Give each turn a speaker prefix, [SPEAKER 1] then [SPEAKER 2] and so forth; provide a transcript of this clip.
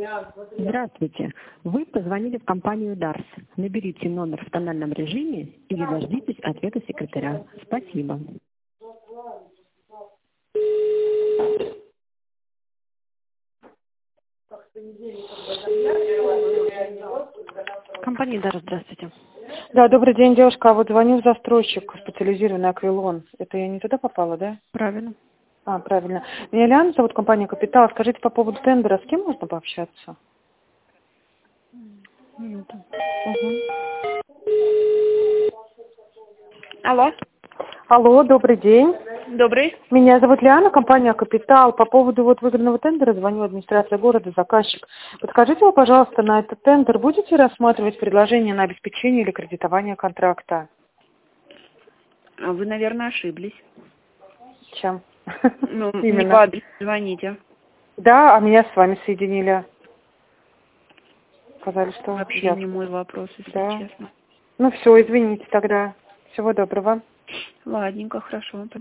[SPEAKER 1] Здравствуйте. Вы позвонили в компанию Дарс. Наберите номер в тональном режиме или дождитесь ответа секретаря. Спасибо. Компания Дарс, здравствуйте.
[SPEAKER 2] Да, добрый день, девушка. А вот звоню в застройщик специализированный Аквилон. Это я не туда попала, да?
[SPEAKER 1] Правильно.
[SPEAKER 2] А, правильно. Меня Лиана зовут, компания Капитал. Скажите по поводу тендера, с кем можно пообщаться?
[SPEAKER 1] Минуту.
[SPEAKER 3] Алло,
[SPEAKER 2] Алло, добрый день.
[SPEAKER 3] добрый.
[SPEAKER 2] Меня зовут Лиана, компания Капитал. По поводу вот выигранного тендера звоню администрация города, заказчик. Подскажите вы, пожалуйста, на этот тендер будете рассматривать предложение на обеспечение или кредитование контракта?
[SPEAKER 3] А вы, наверное, ошиблись.
[SPEAKER 2] Чем?
[SPEAKER 3] Ну, не
[SPEAKER 2] Именно.
[SPEAKER 3] по адресу звоните.
[SPEAKER 2] Да, а меня с вами соединили. Сказали, что
[SPEAKER 3] Вообще
[SPEAKER 2] я...
[SPEAKER 3] не мой вопрос, если
[SPEAKER 2] Да.
[SPEAKER 3] честно.
[SPEAKER 2] Ну все, извините тогда. Всего доброго.
[SPEAKER 3] Ладненько, хорошо.